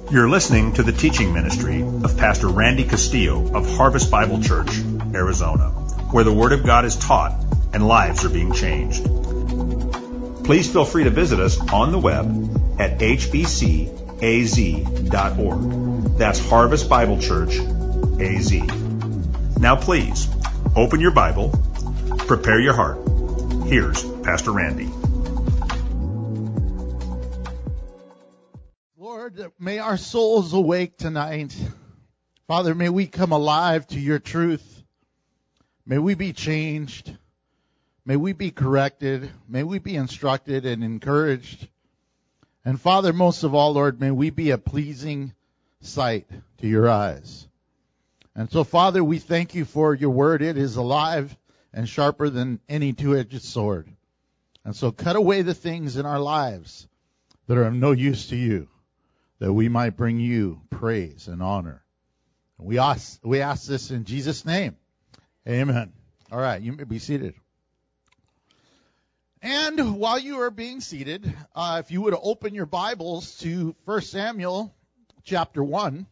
You're listening to the teaching ministry of Pastor Randy Castillo of Harvest Bible Church, Arizona, where the Word of God is taught and lives are being changed. Please feel free to visit us on the web at hbcaz.org. That's Harvest Bible Church, AZ. Now please, open your Bible, prepare your heart. Here's Pastor Randy. Lord, may our souls awake tonight. Father, may we come alive to your truth. May we be changed. May we be corrected. May we be instructed and encouraged. And Father, most of all, Lord, may we be a pleasing sight to your eyes. And so, Father, we thank you for your word. It is alive and sharper than any two-edged sword. And so cut away the things in our lives that are of no use to you, that we might bring you praise and honor. We ask this in Jesus' name. Amen. All right, you may be seated. And while you are being seated, if you would open your Bibles to 1 Samuel chapter 1,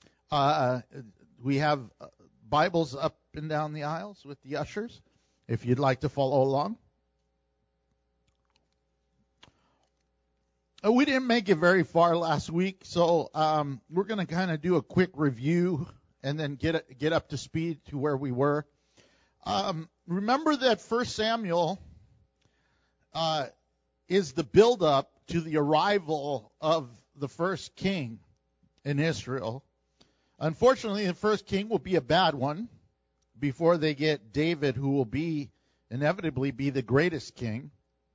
we have Bibles up and down the aisles with the ushers, if you'd like to follow along. We didn't make it very far last week, so we're going to kind of do a quick review and then get up to speed to where we were. Remember that 1 Samuel is the build-up to the arrival of the first king in Israel. Unfortunately, the first king will be a bad one before they get David, who will inevitably be the greatest king.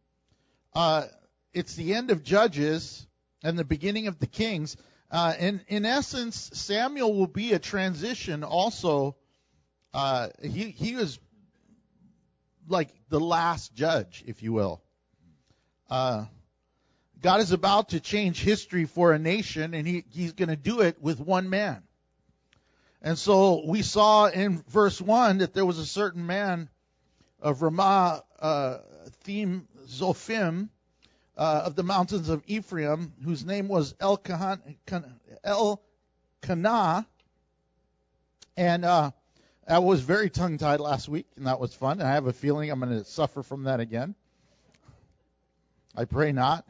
It's the end of Judges and the beginning of the Kings. In essence, Samuel will be a transition also. He was like the last judge, if you will. God is about to change history for a nation, and he's going to do it with one man. And so we saw in verse 1 that there was a certain man of Ramah, Zophim, of the mountains of Ephraim, whose name was Elkanah, and I was very tongue-tied last week, and that was fun. And I have a feeling I'm going to suffer from that again. I pray not.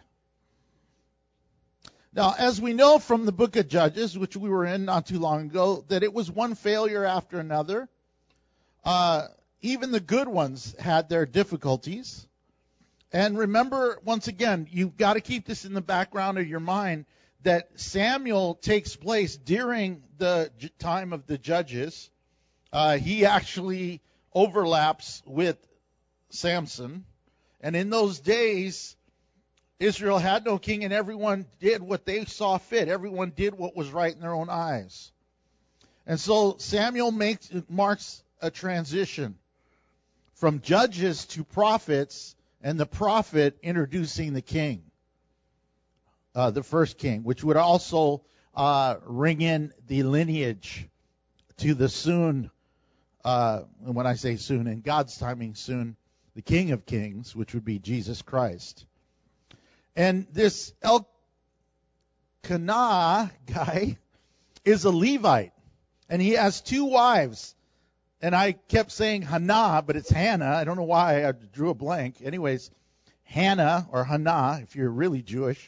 Now, as we know from the book of Judges, which we were in not too long ago, that it was one failure after another. Even the good ones had their difficulties. And remember, once again, you've got to keep this in the background of your mind, that Samuel takes place during the time of the Judges. He actually overlaps with Samson. And in those days, Israel had no king, and everyone did what they saw fit. Everyone did what was right in their own eyes. And so Samuel marks a transition from judges to prophets, and the prophet introducing the king, the first king, which would also ring in the lineage to the soon, and when I say soon, in God's timing soon, the King of Kings, which would be Jesus Christ. And this Elkanah guy is a Levite, and he has two wives. And I kept saying Hannah, but it's Hannah. I don't know why I drew a blank. Anyways, Hannah or Hannah, if you're really Jewish.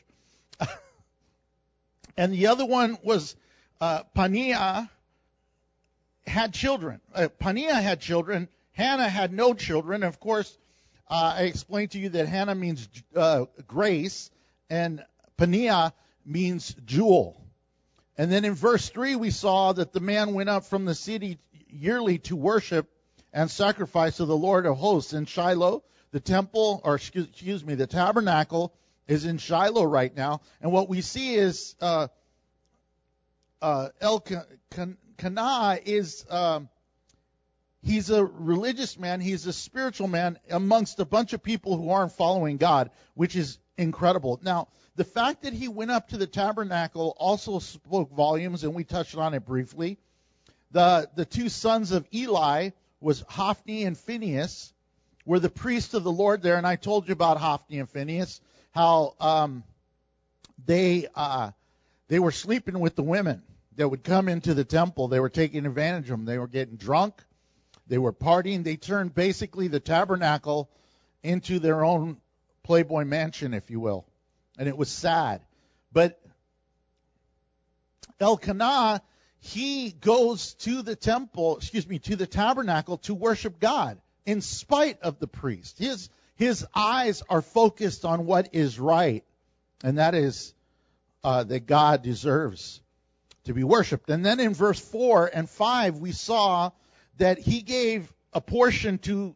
And the other one was Paniah had children. Paniah had children. Hannah had no children. Of course, I explained to you that Hannah means grace, and Paniah means jewel. And then in verse 3, we saw that the man went up from the city yearly to worship and sacrifice to the Lord of hosts in Shiloh. The temple, or excuse me, the tabernacle is in Shiloh right now. And what we see is Elkanah is he's a religious man. He's a spiritual man amongst a bunch of people who aren't following God, which is incredible. Now, the fact that he went up to the tabernacle also spoke volumes, and we touched on it briefly. The two sons of Eli was Hophni and Phinehas, were the priests of the Lord there. And I told you about Hophni and Phinehas, how they They were sleeping with the women that would come into the temple. They were taking advantage of them. They were getting drunk. They were partying. They turned basically the tabernacle into their own Playboy mansion, if you will. And it was sad. But Elkanah, he goes to the to the tabernacle to worship God in spite of the priest. His eyes are focused on what is right, and that is that God deserves to be worshipped. And then in verse 4 and 5, we saw that he gave a portion to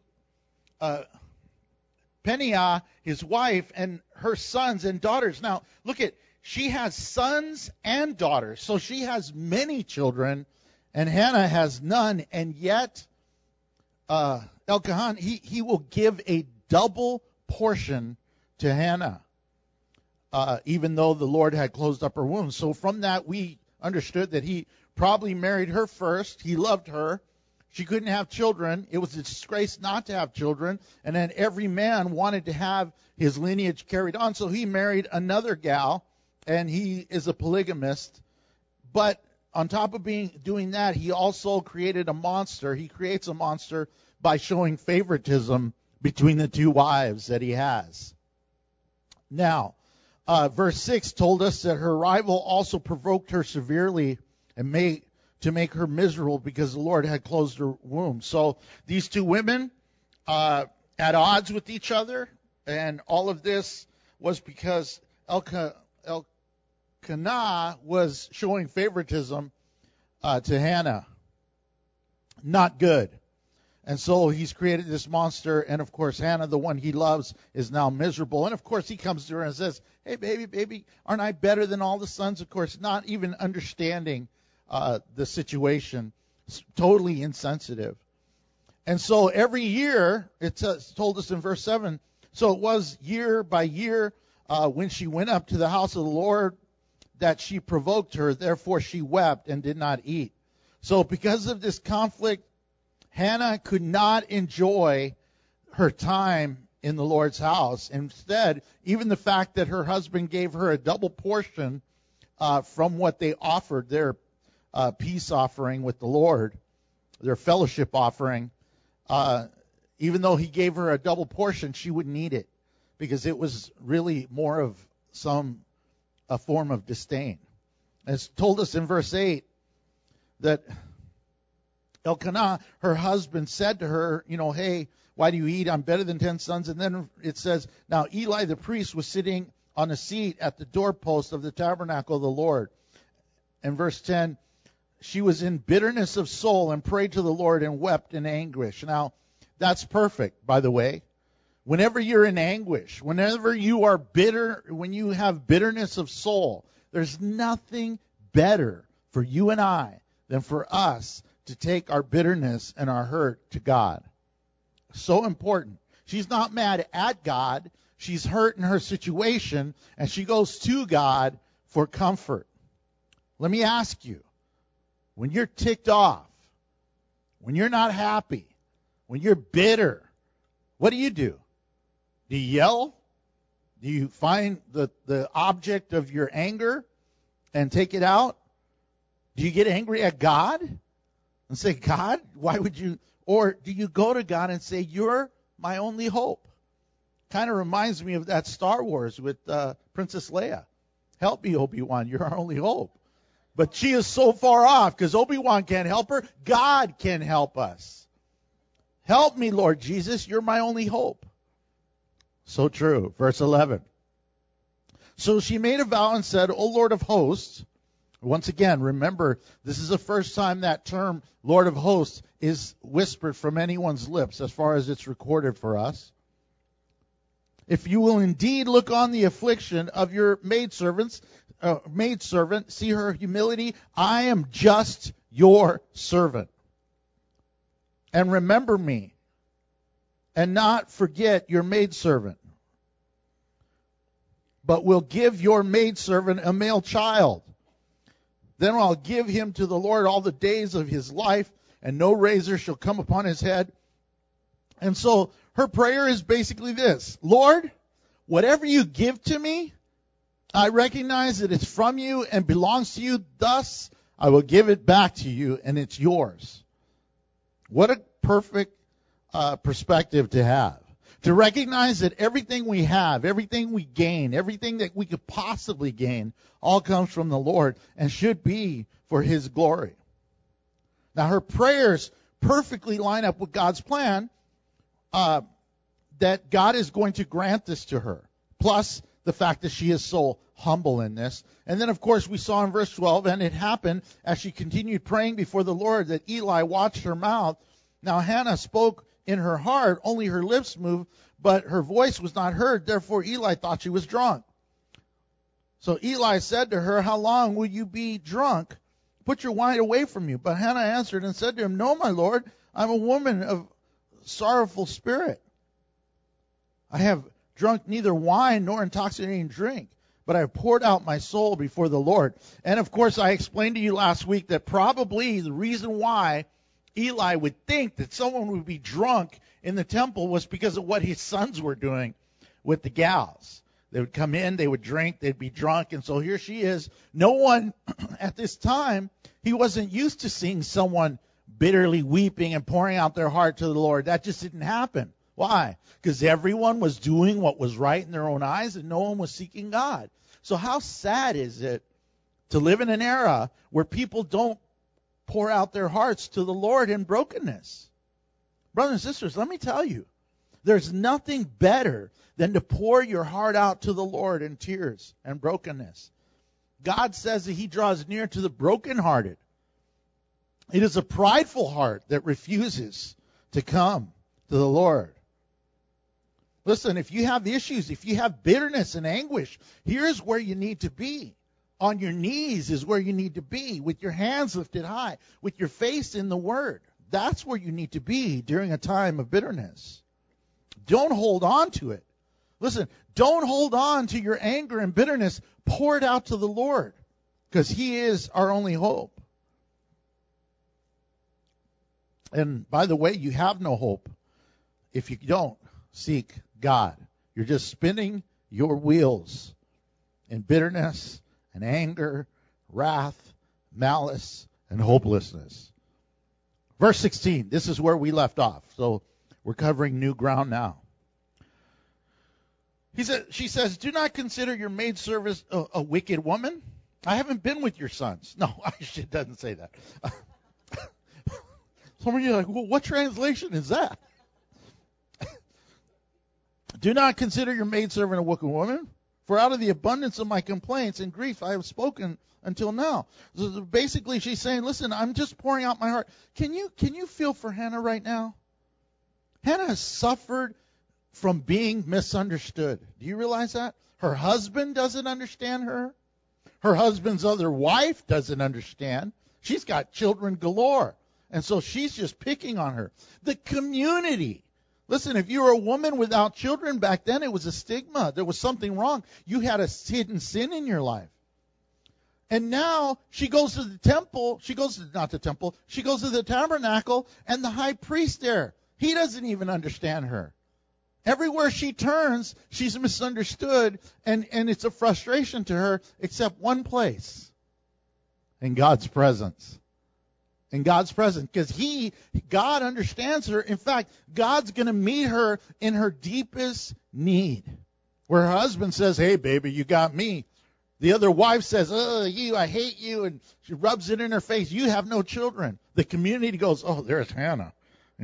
Peninnah, his wife, and her sons and daughters. Now, look at, she has sons and daughters, so she has many children, and Hannah has none, and yet Elkanah, he will give a double portion to Hannah, even though the Lord had closed up her womb. So from that, we understood that he probably married her first. He loved her. She couldn't have children. It was a disgrace not to have children. And then every man wanted to have his lineage carried on. So he married another gal, and he is a polygamist. But on top of doing that, he also created a monster. He creates a monster by showing favoritism between the two wives that he has. Now, verse 6 told us that her rival also provoked her severely and to make her miserable because the Lord had closed her womb. So these two women at odds with each other, and all of this was because Elkanah was showing favoritism to Hannah. Not good. And so he's created this monster, and of course Hannah, the one he loves, is now miserable. And of course he comes to her and says, "Hey, baby, aren't I better than all the sons?" Of course, not even understanding the situation. It's totally insensitive. And so every year, it told us in verse 7, so it was year by year when she went up to the house of the Lord that she provoked her. Therefore she wept and did not eat. So because of this conflict, Hannah could not enjoy her time in the Lord's house. Instead, even the fact that her husband gave her a double portion from what they offered, their peace offering with the Lord, their fellowship offering, even though he gave her a double portion, she wouldn't eat it because it was really more of a form of disdain. It's told us in verse 8 that Elkanah, her husband, said to her, "Hey, why do you eat? I'm better than 10 sons." And then it says, now Eli the priest was sitting on a seat at the doorpost of the tabernacle of the Lord. And verse 10, she was in bitterness of soul and prayed to the Lord and wept in anguish. Now, that's perfect, by the way. Whenever you're in anguish, whenever you are bitter, when you have bitterness of soul, there's nothing better for you and I than for us to take our bitterness and our hurt to God. So important. She's not mad at God. She's hurt in her situation, and she goes to God for comfort. Let me ask you, when you're ticked off, when you're not happy, when you're bitter, what do? Do you yell? Do you find the object of your anger and take it out? Do you get angry at God and say, "God, why would you?" Or do you go to God and say, "You're my only hope"? Kind of reminds me of that Star Wars with Princess Leia. "Help me, Obi-Wan, you're our only hope." But she is so far off because Obi-Wan can't help her. God can help us. "Help me, Lord Jesus, you're my only hope." So true. Verse 11. So she made a vow and said, "O Lord of hosts," once again, remember, this is the first time that term, Lord of hosts, is whispered from anyone's lips as far as it's recorded for us. "If you will indeed look on the affliction of your maidservant, see her humility, I am just your servant. And remember me, and not forget your maidservant, but will give your maidservant a male child. Then I'll give him to the Lord all the days of his life, and no razor shall come upon his head." And so her prayer is basically this: Lord, whatever you give to me, I recognize that it's from you and belongs to you. Thus, I will give it back to you, and it's yours. What a perfect perspective to have. To recognize that everything we have, everything we gain, everything that we could possibly gain, all comes from the Lord and should be for His glory. Now, her prayers perfectly line up with God's plan that God is going to grant this to her, plus the fact that she is so humble in this. And then, of course, we saw in verse 12, and it happened as she continued praying before the Lord that Eli watched her mouth. Now Hannah spoke in her heart, only her lips moved, but her voice was not heard. Therefore Eli thought she was drunk. So Eli said to her, how long will you be drunk? Put your wine away from you. But Hannah answered and said to him, no, my Lord, I'm a woman of sorrowful spirit. I have drunk neither wine nor intoxicating drink, but I have poured out my soul before the Lord. And of course, I explained to you last week that probably the reason why Eli would think that someone would be drunk in the temple was because of what his sons were doing with the gals. They would come in, they would drink, they'd be drunk, and so here she is. No one at this time, he wasn't used to seeing someone bitterly weeping and pouring out their heart to the Lord. That just didn't happen. Why? Because everyone was doing what was right in their own eyes and no one was seeking God. So how sad is it to live in an era where people don't pour out their hearts to the Lord in brokenness? Brothers and sisters, let me tell you, there's nothing better than to pour your heart out to the Lord in tears and brokenness. God says that He draws near to the brokenhearted. It is a prideful heart that refuses to come to the Lord. Listen, if you have issues, if you have bitterness and anguish, here's where you need to be. On your knees is where you need to be, with your hands lifted high, with your face in the Word. That's where you need to be during a time of bitterness. Don't hold on to it. Listen, don't hold on to your anger and bitterness. Pour it out to the Lord, because He is our only hope. And by the way, you have no hope if you don't seek God. You're just spinning your wheels in bitterness and anger, wrath, malice, and hopelessness. Verse 16, this is where we left off. So we're covering new ground now. She says, do not consider your maidservant a wicked woman. I haven't been with your sons. No, it doesn't say that. Some of you are like, well, what translation is that? Do not consider your maidservant a wicked woman, for out of the abundance of my complaints and grief I have spoken until now. So basically, she's saying, listen, I'm just pouring out my heart. Can you feel for Hannah right now? Hannah has suffered from being misunderstood. Do you realize that? Her husband doesn't understand her. Her husband's other wife doesn't understand. She's got children galore. And so she's just picking on her. The community. Listen, if you were a woman without children back then, it was a stigma. There was something wrong. You had a hidden sin in your life. And now she goes to the temple. She goes to the tabernacle, and the high priest there, he doesn't even understand her. Everywhere she turns, she's misunderstood, and it's a frustration to her, except one place, in God's presence. In God's presence, because God understands her. In fact, God's going to meet her in her deepest need. Where her husband says, hey, baby, you got me. The other wife says, oh, I hate you, and she rubs it in her face. You have no children. The community goes, oh, there's Hannah.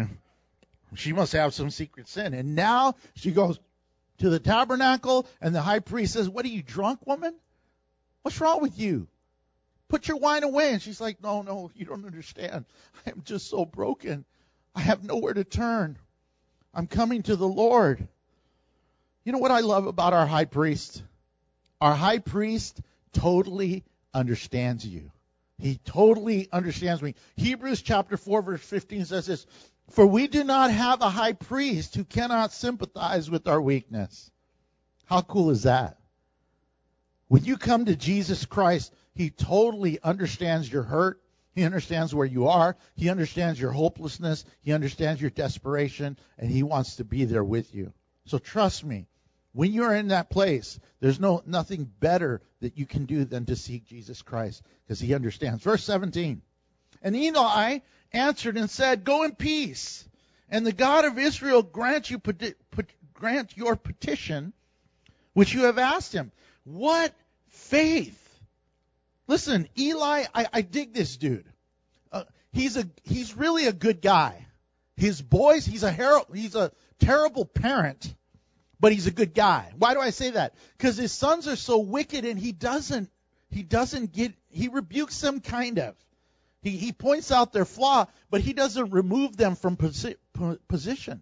She must have some secret sin. And now she goes to the tabernacle, and the high priest says, what are you, drunk, woman? What's wrong with you? Put your wine away. And she's like, no, you don't understand. I am just so broken. I have nowhere to turn. I'm coming to the Lord. You know what I love about our high priest? Our high priest totally understands you. He totally understands me. Hebrews chapter 4, verse 15 says this, for we do not have a high priest who cannot sympathize with our weakness. How cool is that? When you come to Jesus Christ, He totally understands your hurt. He understands where you are. He understands your hopelessness. He understands your desperation, and He wants to be there with you. So trust me, When you're in that place, there's nothing better that you can do than to seek Jesus Christ, because he understands. Verse 17. And Eli answered and said, Go in peace, and the God of Israel grant your petition which you have asked him. What faith! Listen, Eli, I dig this dude. He's really a good guy. His boys, he's a terrible parent, but he's a good guy. Why do I say that? Because his sons are so wicked, and he rebukes them kind of. He points out their flaw, but he doesn't remove them from position.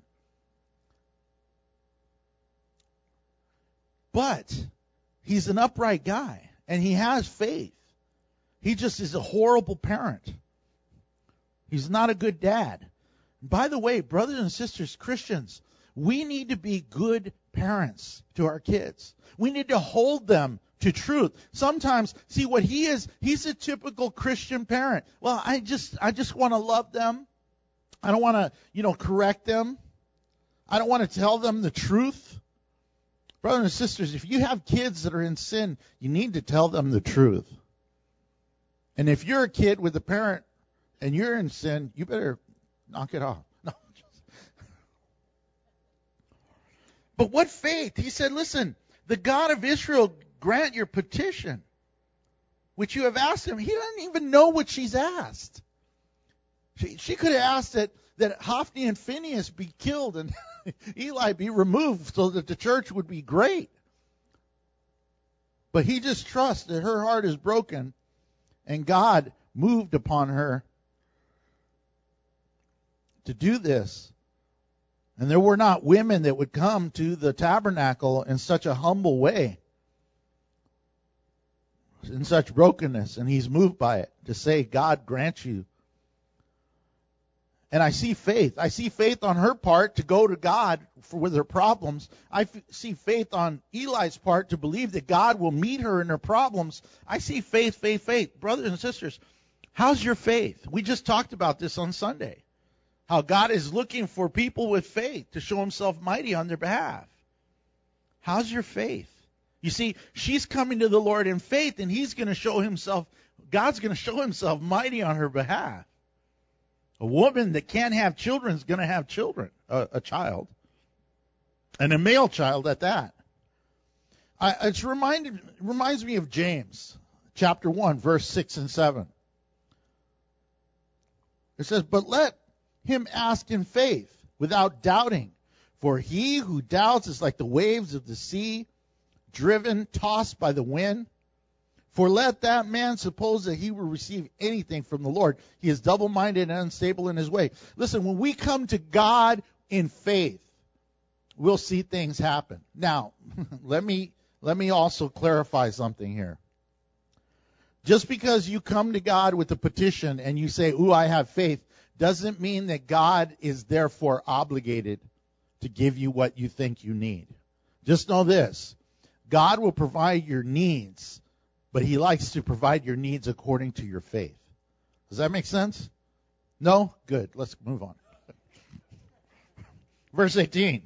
But he's an upright guy, and he has faith. He just is a horrible parent. He's not a good dad. By the way, brothers and sisters, Christians, we need to be good parents to our kids. We need to hold them to truth. Sometimes, see what he is, he's a typical Christian parent. Well, I just want to love them. I don't want to, correct them. I don't want to tell them the truth. Brothers and sisters, if you have kids that are in sin, you need to tell them the truth. And if you're a kid with a parent and you're in sin, you better knock it off. No. But what faith? He said, listen, the God of Israel grant your petition, which you have asked him. He doesn't even know what she's asked. She could have asked that Hophni and Phinehas be killed and Eli be removed so that the church would be great. But he just trusts that her heart is broken, and God moved upon her to do this. And there were not women that would come to the tabernacle in such a humble way, in such brokenness, and he's moved by it to say, God grant you. And I see faith. I see faith on her part to go to God with her problems. I see faith on Eli's part to believe that God will meet her in her problems. I see faith, faith, faith. Brothers and sisters, how's your faith? We just talked about this on Sunday. How God is looking for people with faith to show himself mighty on their behalf. How's your faith? You see, she's coming to the Lord in faith, and he's going to show himself, God's going to show himself mighty on her behalf. A woman that can't have children is going to have children, a child, and a male child at that. It reminds me of James, chapter 1, verse 6 and 7. It says, but let him ask in faith, without doubting. For he who doubts is like the waves of the sea, driven, tossed by the wind. For let that man suppose that he will receive anything from the Lord. He is double-minded and unstable in his way. Listen, when we come to God in faith, we'll see things happen. Now, let me also clarify something here. Just because you come to God with a petition and you say, ooh, I have faith, doesn't mean that God is therefore obligated to give you what you think you need. Just know this. God will provide your needs, but he likes to provide your needs according to your faith. Does that make sense? No? Good. Let's move on. Verse 18.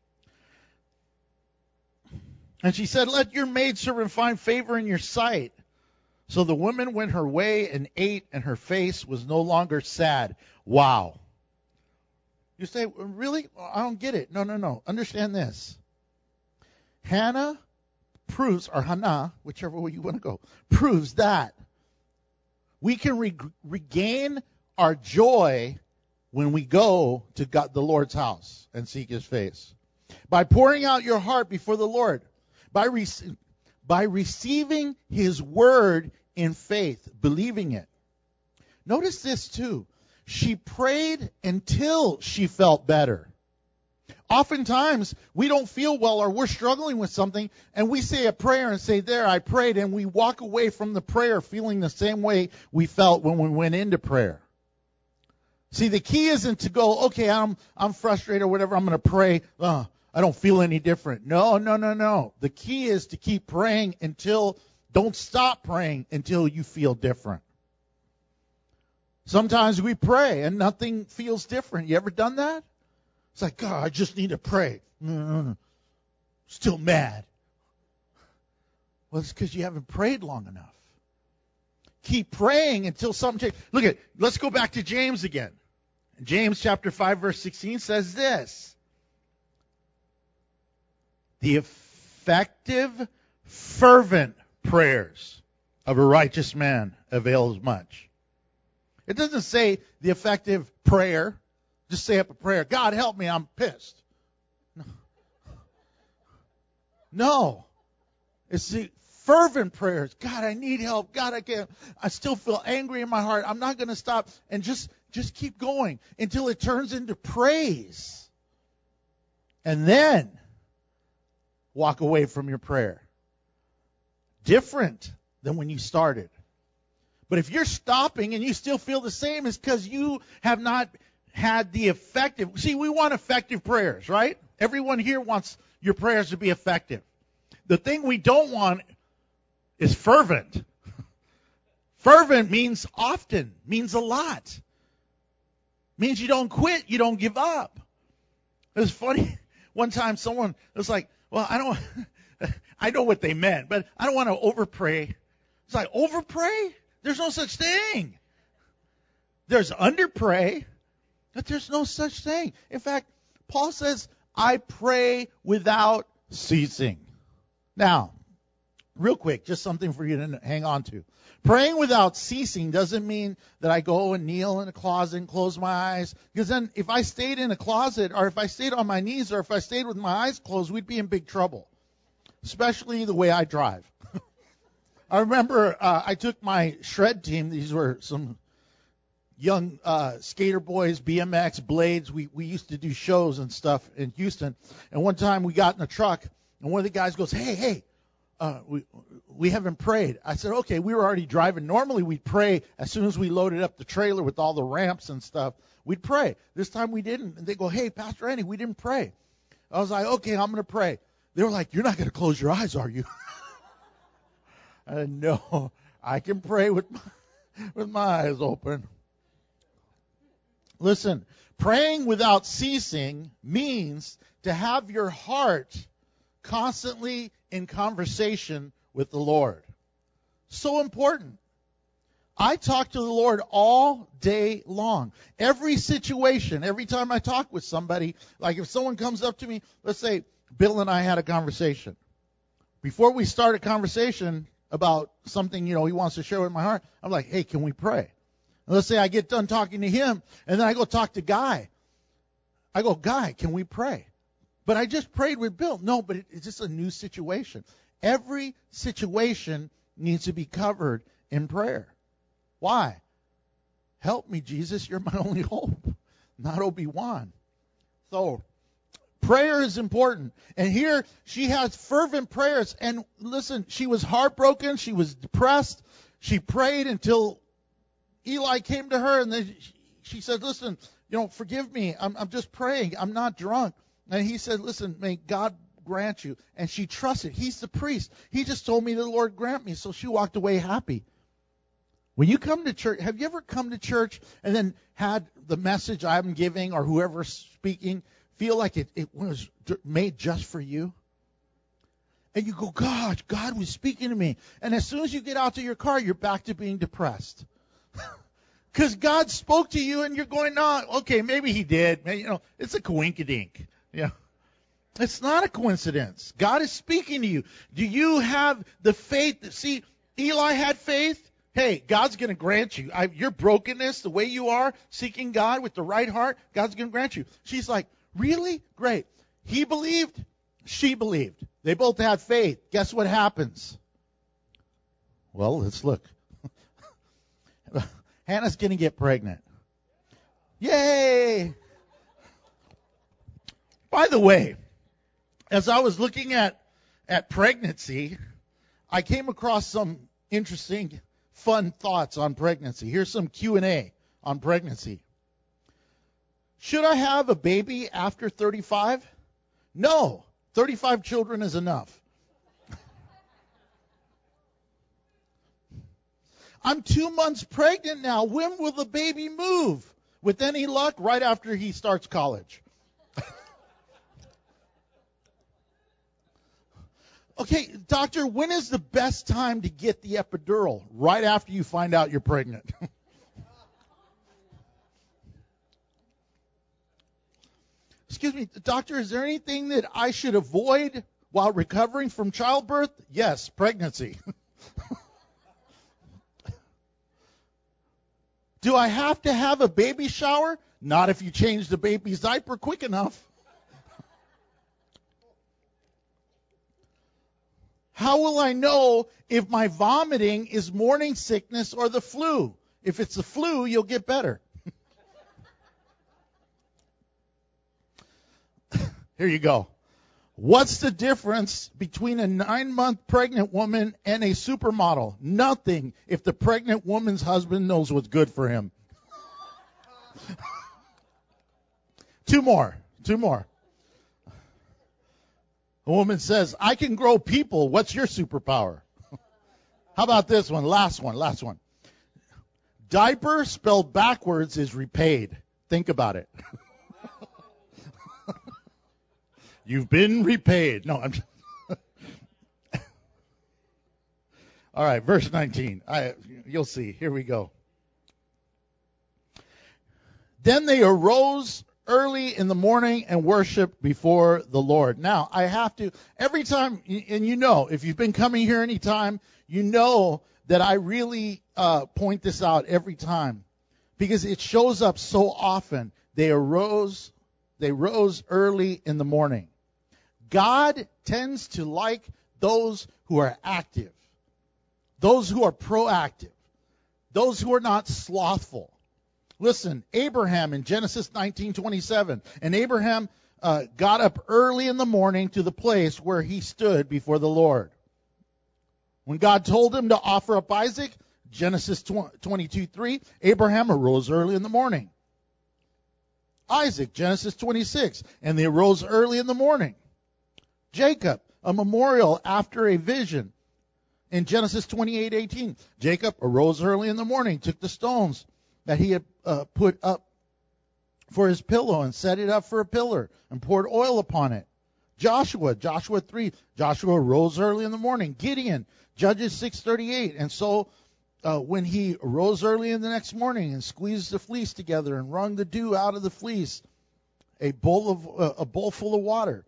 And she said, let your maidservant find favor in your sight. So the woman went her way and ate, and her face was no longer sad. Wow. You say, really? I don't get it. No. Understand this. Hannah proves, or Hannah, whichever way you want to go, proves that we can regain our joy when we go to God, the Lord's house, and seek his face. By pouring out your heart before the Lord. By receiving his word in faith, believing it. Notice this too. She prayed until she felt better. Oftentimes, we don't feel well or we're struggling with something, and we say a prayer and say, there, I prayed, and we walk away from the prayer feeling the same way we felt when we went into prayer. See, the key isn't to go, okay, I'm frustrated or whatever, I'm going to pray. I don't feel any different. No. The key is to keep praying don't stop praying until you feel different. Sometimes we pray and nothing feels different. You ever done that? It's like, God, I just need to pray. No. Still mad. Well, it's because you haven't prayed long enough. Keep praying until something changes. Let's go back to James again. James chapter 5, verse 16 says this. The effective, fervent prayers of a righteous man avails much. It doesn't say the effective prayer. Just say up a prayer. God, help me, I'm pissed. No. It's the fervent prayers. God, I need help. God, I still feel angry in my heart. I'm not going to stop. And just keep going until it turns into praise. And then walk away from your prayer. Different than when you started. But if you're stopping and you still feel the same, it's because you have not had the effective. See, we want effective prayers, right? Everyone here wants your prayers to be effective. The thing we don't want is fervent. Fervent means often, means a lot. Means you don't quit, you don't give up. It was funny. One time someone was like, well, I know what they meant, but I don't want to overpray. It's like, overpray? There's no such thing. There's underpray, but there's no such thing. In fact, Paul says, I pray without ceasing. Now, real quick, just something for you to hang on to. Praying without ceasing doesn't mean that I go and kneel in a closet and close my eyes. Because then if I stayed in a closet, or if I stayed on my knees, or if I stayed with my eyes closed, we'd be in big trouble. Especially the way I drive. I remember I took my shred team. These were some young skater boys, BMX, blades. We used to do shows and stuff in Houston. And one time we got in a truck, and one of the guys goes, hey, we haven't prayed. I said, okay, we were already driving. Normally we'd pray as soon as we loaded up the trailer with all the ramps and stuff. We'd pray. This time we didn't. And they go, hey, Pastor Andy, we didn't pray. I was like, okay, I'm going to pray. They were like, you're not going to close your eyes, are you? I said, no, I can pray with my eyes open. Listen, praying without ceasing means to have your heart constantly in conversation with the Lord. So important. I talk to the Lord all day long. Every situation, every time I talk with somebody, like if someone comes up to me, let's say Bill and I had a conversation. Before we start a conversation about something, he wants to share with my heart, I'm like, hey, can we pray? And let's say I get done talking to him, and then I go talk to Guy. I go, Guy, can we pray? But I just prayed with Bill. No, but it's just a new situation. Every situation needs to be covered in prayer. Why? Help me, Jesus. You're my only hope, not Obi-Wan. So prayer is important. And here she has fervent prayers. And listen, she was heartbroken. She was depressed. She prayed until Eli came to her, and then she said, listen, forgive me. I'm just praying. I'm not drunk. And he said, listen, may God grant you. And she trusted. He's the priest. He just told me the Lord grant me. So she walked away happy. When you come to church, have you ever come to church and then had the message I'm giving or whoever's speaking feel like it was made just for you? And you go, God was speaking to me. And as soon as you get out to your car, you're back to being depressed. Because God spoke to you and you're going, no, okay, maybe he did. Maybe, it's a coinkydink. Yeah. It's not a coincidence. God is speaking to you. Do you have the faith? See, Eli had faith. Hey, God's going to grant you. Your brokenness, the way you are, seeking God with the right heart, God's going to grant you. She's like, really? Great. He believed. She believed. They both had faith. Guess what happens? Well, let's look. Hannah's going to get pregnant. Yay! By the way, as I was looking at pregnancy, I came across some interesting, fun thoughts on pregnancy. Here's some Q&A on pregnancy. Should I have a baby after 35? No. 35 children is enough. I'm 2 months pregnant now. When will the baby move? With any luck, right after he starts college. Okay, doctor, when is the best time to get the epidural? Right after you find out you're pregnant. Excuse me, doctor, is there anything that I should avoid while recovering from childbirth? Yes, pregnancy. Do I have to have a baby shower? Not if you change the baby's diaper quick enough. How will I know if my vomiting is morning sickness or the flu? If it's the flu, you'll get better. Here you go. What's the difference between a 9-month pregnant woman and a supermodel? Nothing if the pregnant woman's husband knows what's good for him. Two more. A woman says, I can grow people. What's your superpower? How about this one? Last one. Diaper spelled backwards is repaid. Think about it. You've been repaid. No, I'm All right, verse 19. You'll see. Here we go. Then they arose early in the morning and worshiped before the Lord. Now, I have to, every time, and you know, if you've been coming here any time, you know that I really point this out every time because it shows up so often. They rose early in the morning. God tends to like those who are active, those who are proactive, those who are not slothful. Listen, Abraham in Genesis 19:27, and Abraham got up early in the morning to the place where he stood before the Lord. When God told him to offer up Isaac, Genesis 22:3, Abraham arose early in the morning. Isaac, Genesis 26, and they arose early in the morning. Jacob, a memorial after a vision. In Genesis 28:18, Jacob arose early in the morning, took the stones that he had put up for his pillow and set it up for a pillar and poured oil upon it. Joshua 3, Joshua rose early in the morning. Gideon, Judges 6:38, and so when he rose early in the next morning and squeezed the fleece together and wrung the dew out of the fleece, a bowl full of water.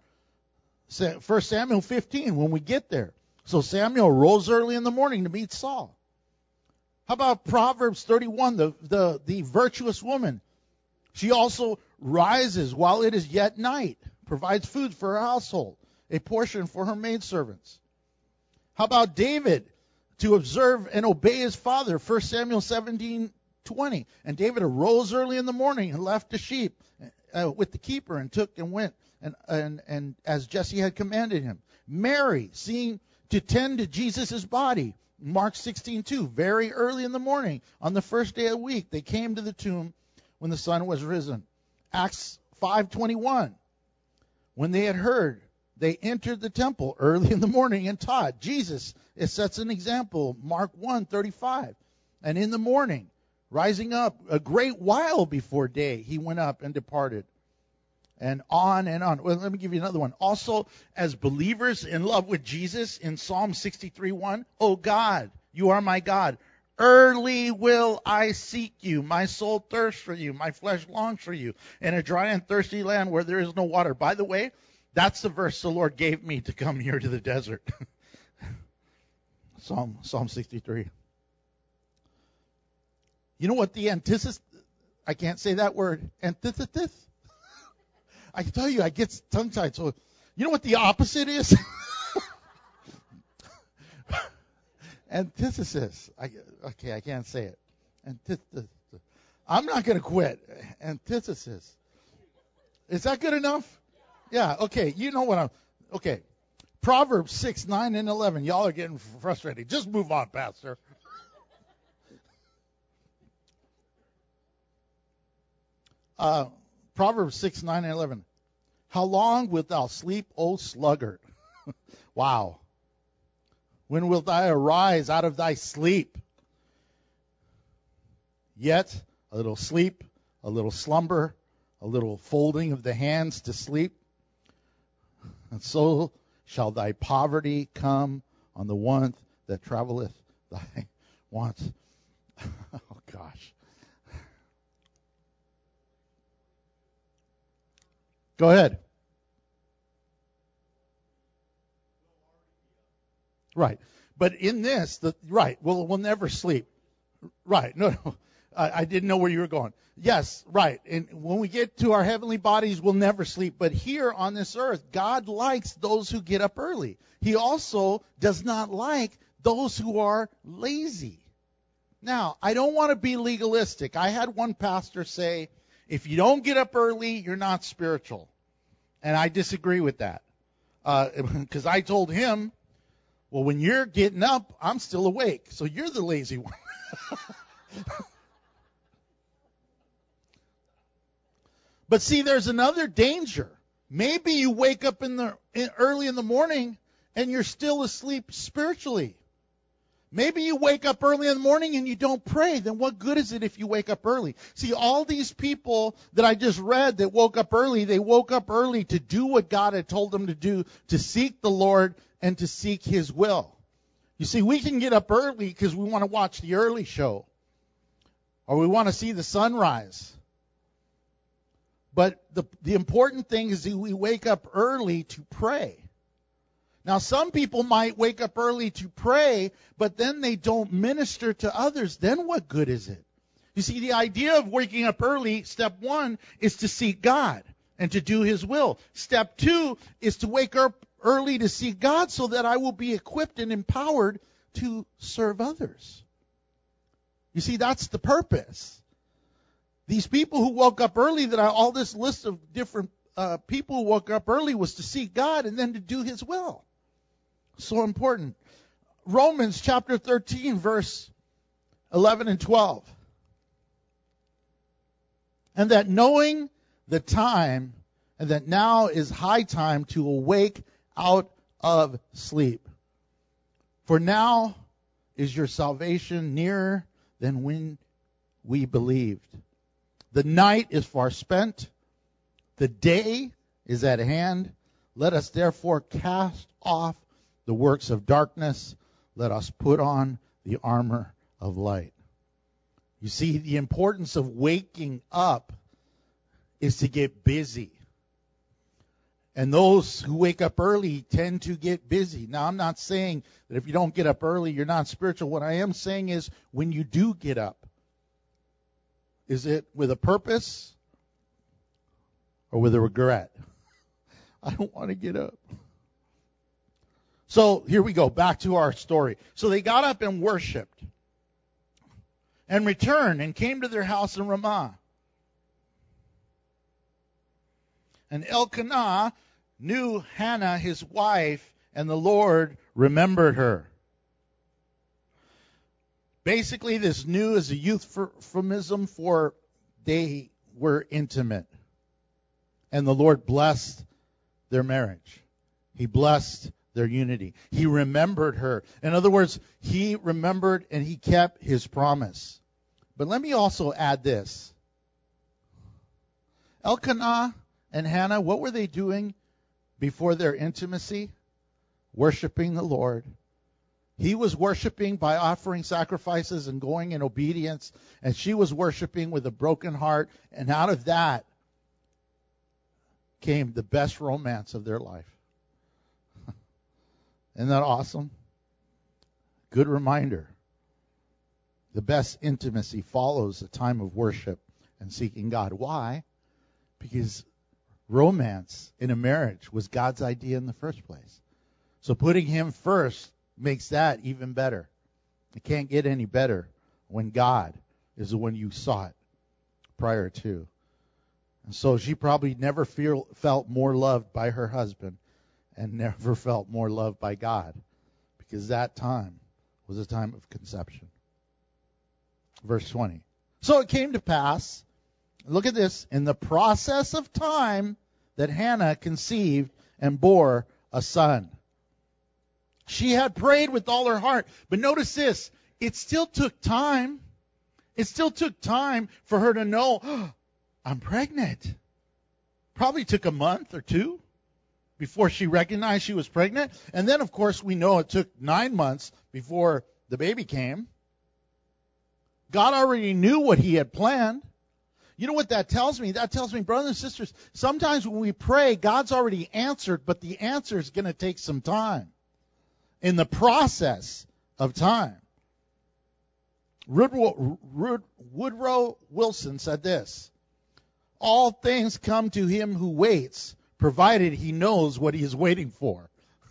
1 Samuel 15, when we get there. So Samuel rose early in the morning to meet Saul. How about Proverbs 31, the virtuous woman? She also rises while it is yet night, provides food for her household, a portion for her maidservants. How about David? To observe and obey his father, 1 Samuel 17:20. And David arose early in the morning and left the sheep with the keeper and took and went and as Jesse had commanded him. Mary, seeing to tend to Jesus' body, Mark 16:2, very early in the morning, on the first day of the week, they came to the tomb when the sun was risen. Acts 5:21, when they had heard, they entered the temple early in the morning and taught. Jesus, it sets an example, Mark 1:35. And in the morning, rising up a great while before day, he went up and departed. And on and on. Well, let me give you another one. Also, as believers in love with Jesus, in Psalm 63:1, O God, you are my God. Early will I seek you. My soul thirsts for you. My flesh longs for you. In a dry and thirsty land where there is no water. By the way, that's the verse the Lord gave me to come here to the desert. Psalm 63. You know what the antithesis, I can't say that word, antithesis? I can tell you, I get tongue-tied. So, you know what the opposite is? Antithesis. I can't say it. Antithesis. I'm not going to quit. Antithesis. Is that good enough? Yeah, okay. You know what okay. Proverbs 6, 9, and 11. Y'all are getting frustrated. Just move on, Pastor. Proverbs 6, 9, and 11. How long wilt thou sleep, O sluggard? Wow. When wilt thou arise out of thy sleep? Yet a little sleep, a little slumber, a little folding of the hands to sleep. And so shall thy poverty come on the one that traveleth thy wants. Oh, gosh. Go ahead. Right. But in this, we'll never sleep. Right. No. I didn't know where you were going. Yes, right. And when we get to our heavenly bodies, we'll never sleep. But here on this earth, God likes those who get up early. He also does not like those who are lazy. Now, I don't want to be legalistic. I had one pastor say, if you don't get up early, you're not spiritual. And I disagree with that. Because I told him, well, when you're getting up, I'm still awake. So you're the lazy one. But see, there's another danger. Maybe you wake up early in the morning and you're still asleep spiritually. Maybe you wake up early in the morning and you don't pray. Then what good is it if you wake up early? See, all these people that I just read that woke up early, they woke up early to do what God had told them to do, to seek the Lord and to seek His will. You see, we can get up early because we want to watch the early show or we want to see the sunrise. But the important thing is that we wake up early to pray. Now, some people might wake up early to pray, but then they don't minister to others. Then what good is it? You see, the idea of waking up early, step one, is to seek God and to do His will. Step two is to wake up early to seek God so that I will be equipped and empowered to serve others. You see, that's the purpose. These people who woke up early, all this list of different people who woke up early was to seek God and then to do His will. So important. Romans chapter 13, verse 11 and 12. And that knowing the time, and that now is high time to awake out of sleep. For now is your salvation nearer than when we believed. The night is far spent. The day is at hand. Let us therefore cast off the works of darkness. Let us put on the armor of light. You see, the importance of waking up is to get busy. And those who wake up early tend to get busy. Now, I'm not saying that if you don't get up early, you're not spiritual. What I am saying is when you do get up, is it with a purpose or with a regret? I don't want to get up. So here we go, back to our story. So they got up and worshipped and returned and came to their house in Ramah. And Elkanah knew Hannah, his wife, and the Lord remembered her. Basically, this knew is a euphemism for they were intimate. And the Lord blessed their marriage. He blessed their unity. He remembered her. In other words, He remembered and He kept His promise. But let me also add this. Elkanah and Hannah, what were they doing before their intimacy? Worshiping the Lord. He was worshiping by offering sacrifices and going in obedience, and she was worshiping with a broken heart, and out of that came the best romance of their life. Isn't that awesome? Good reminder. The best intimacy follows a time of worship and seeking God. Why? Because romance in a marriage was God's idea in the first place. So putting Him first makes that even better. It can't get any better when God is the one you sought prior to. And so she probably never felt more loved by her husband and never felt more loved by God, because that time was a time of conception. Verse 20. So it came to pass, look at this, in the process of time that Hannah conceived and bore a son. She had prayed with all her heart. But notice this, it still took time. It still took time for her to know, I'm pregnant. Probably took a month or two before she recognized she was pregnant. And then, of course, we know it took 9 months before the baby came. God already knew what he had planned. You know what that tells me? That tells me, brothers and sisters, sometimes when we pray, God's already answered, but the answer is going to take some time. In the process of time. Woodrow Wilson said this: all things come to him who waits, provided he knows what he is waiting for.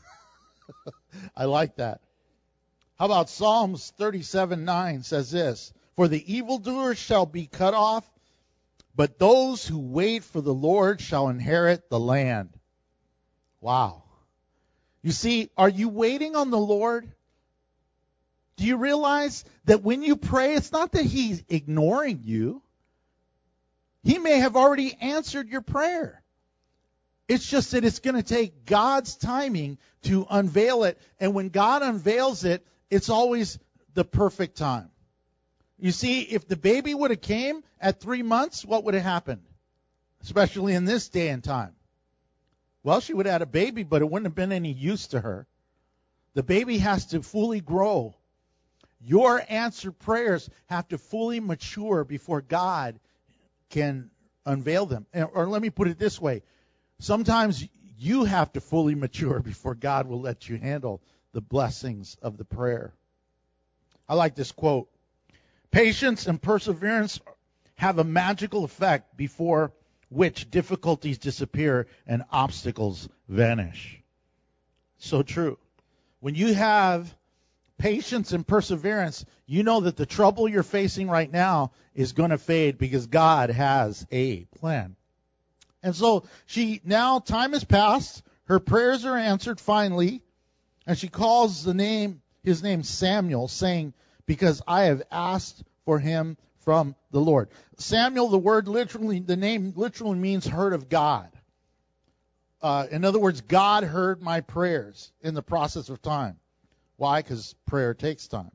I like that. How about Psalms 37:9 says this: for the evildoer shall be cut off, but those who wait for the Lord shall inherit the land. Wow. You see, are you waiting on the Lord? Do you realize that when you pray, it's not that he's ignoring you. He may have already answered your prayer. It's just that it's going to take God's timing to unveil it. And when God unveils it, it's always the perfect time. You see, if the baby would have came at 3 months, what would have happened? Especially in this day and time. Well, she would have had a baby, but it wouldn't have been any use to her. The baby has to fully grow. Your answered prayers have to fully mature before God can unveil them. Or let me put it this way. Sometimes you have to fully mature before God will let you handle the blessings of the prayer. I like this quote. Patience and perseverance have a magical effect before which difficulties disappear and obstacles vanish. So true. When you have patience and perseverance, you know that the trouble you're facing right now is going to fade because God has a plan. And so time has passed, her prayers are answered finally, and she calls his name Samuel, saying, because I have asked for him from the Lord. Samuel, the name literally means heard of God. In other words, God heard my prayers in the process of time. Why? Because prayer takes time.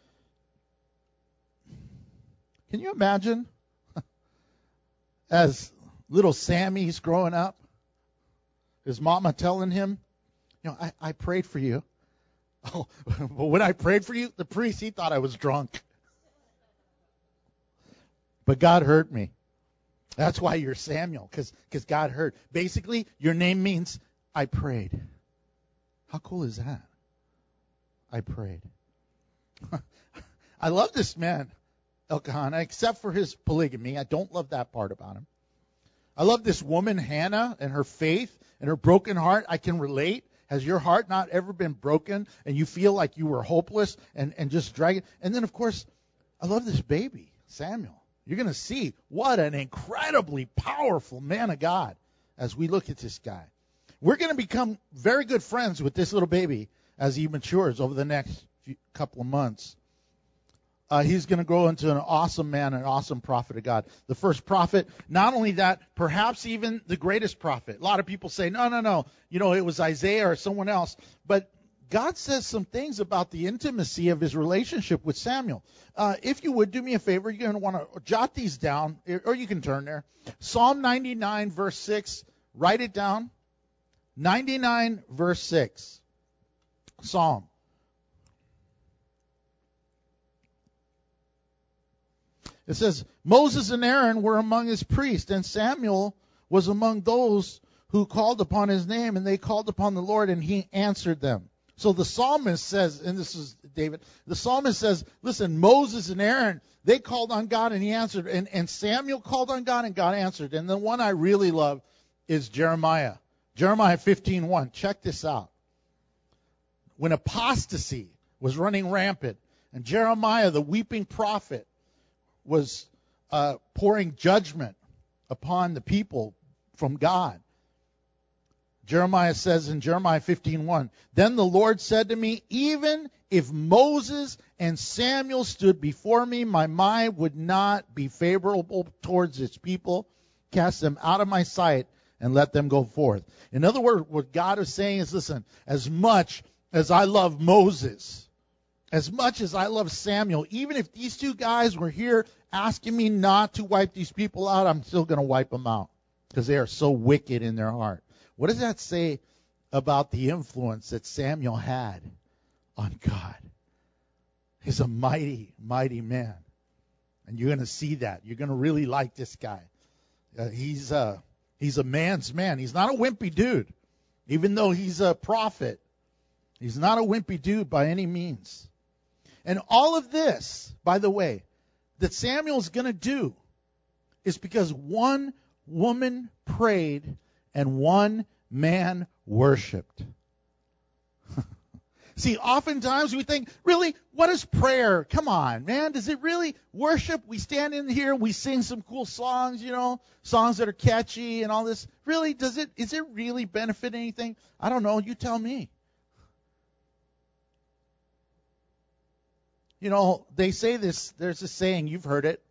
Can you imagine as little Sammy's growing up, his mama telling him, I prayed for you. Oh, but when I prayed for you, the priest, he thought I was drunk. But God heard me. That's why you're Samuel, because God heard. Basically, your name means I prayed. How cool is that? I prayed. I love this man, Elkanah, except for his polygamy. I don't love that part about him. I love this woman, Hannah, and her faith and her broken heart. I can relate. Has your heart not ever been broken and you feel like you were hopeless and just dragging? And then, of course, I love this baby, Samuel. You're going to see what an incredibly powerful man of God as we look at this guy. We're going to become very good friends with this little baby as he matures over the next couple of months. He's going to grow into an awesome man, an awesome prophet of God. The first prophet, not only that, perhaps even the greatest prophet. A lot of people say, no, it was Isaiah or someone else. But God says some things about the intimacy of his relationship with Samuel. If you would, do me a favor, you're going to want to jot these down, or you can turn there. Psalm 99, verse 6, write it down. 99, verse 6. Psalm. It says, Moses and Aaron were among his priests, and Samuel was among those who called upon his name, and they called upon the Lord, and he answered them. So the psalmist says, and this is David, the psalmist says, listen, Moses and Aaron, they called on God, and he answered. And Samuel called on God, and God answered. And the one I really love is Jeremiah. Jeremiah 15:1. Check this out. When apostasy was running rampant, and Jeremiah, the weeping prophet, was pouring judgment upon the people from God. Jeremiah says in Jeremiah 15:1, then the Lord said to me, even if Moses and Samuel stood before me, my mind would not be favorable towards its people. Cast them out of my sight and let them go forth. In other words, what God is saying is, listen, as much as I love Moses, as much as I love Samuel, even if these two guys were here asking me not to wipe these people out, I'm still going to wipe them out because they are so wicked in their heart. What does that say about the influence that Samuel had on God. He's a mighty, mighty man. And you're going to see that. You're going to really like this guy. He's a man's man. He's not a wimpy dude. Even though he's a prophet, he's not a wimpy dude by any means. And all of this, by the way, that Samuel's going to do is because one woman prayed and one man worshiped. See, oftentimes we think, really, what is prayer? Come on, man. Does it really worship? We stand in here, we sing some cool songs, songs that are catchy and all this. Really, is it really benefit anything? I don't know. You tell me. They say this, there's a saying, you've heard it.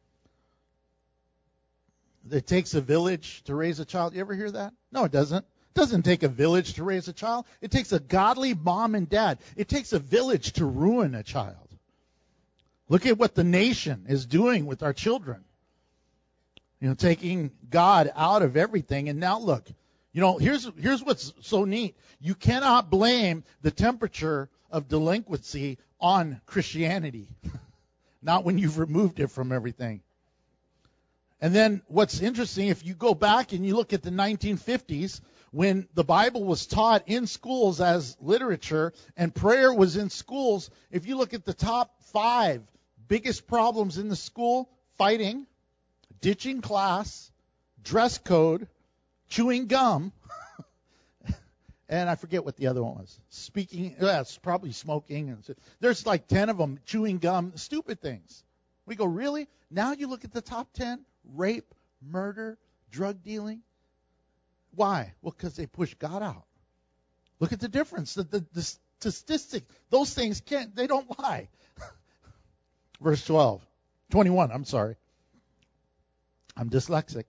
It takes a village to raise a child. You ever hear that? No, it doesn't. It doesn't take a village to raise a child. It takes a godly mom and dad. It takes a village to ruin a child. Look at what the nation is doing with our children. Taking God out of everything. And now look, here's what's so neat. You cannot blame the temperature of delinquency on Christianity. Not when you've removed it from everything. And then what's interesting, if you go back and you look at the 1950s, when the Bible was taught in schools as literature and prayer was in schools, if you look at the top 5 biggest problems in the school, fighting, ditching class, dress code, chewing gum, and I forget what the other one was. It's probably smoking. And there's like 10 of them, chewing gum, stupid things. We go, really? Now you look at the top 10, rape, murder, drug dealing. Why? Well, because they push God out. Look at the difference. The statistic, those things they don't lie. Verse 21, I'm sorry. I'm dyslexic.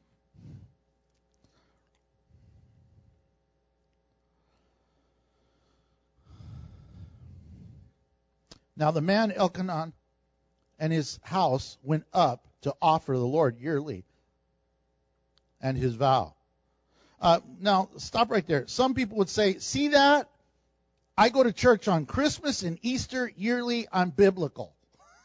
Now the man Elkanah and his house went up to offer the Lord yearly and his vow. Now, stop right there. Some people would say, see that? I go to church on Christmas and Easter yearly. I'm biblical.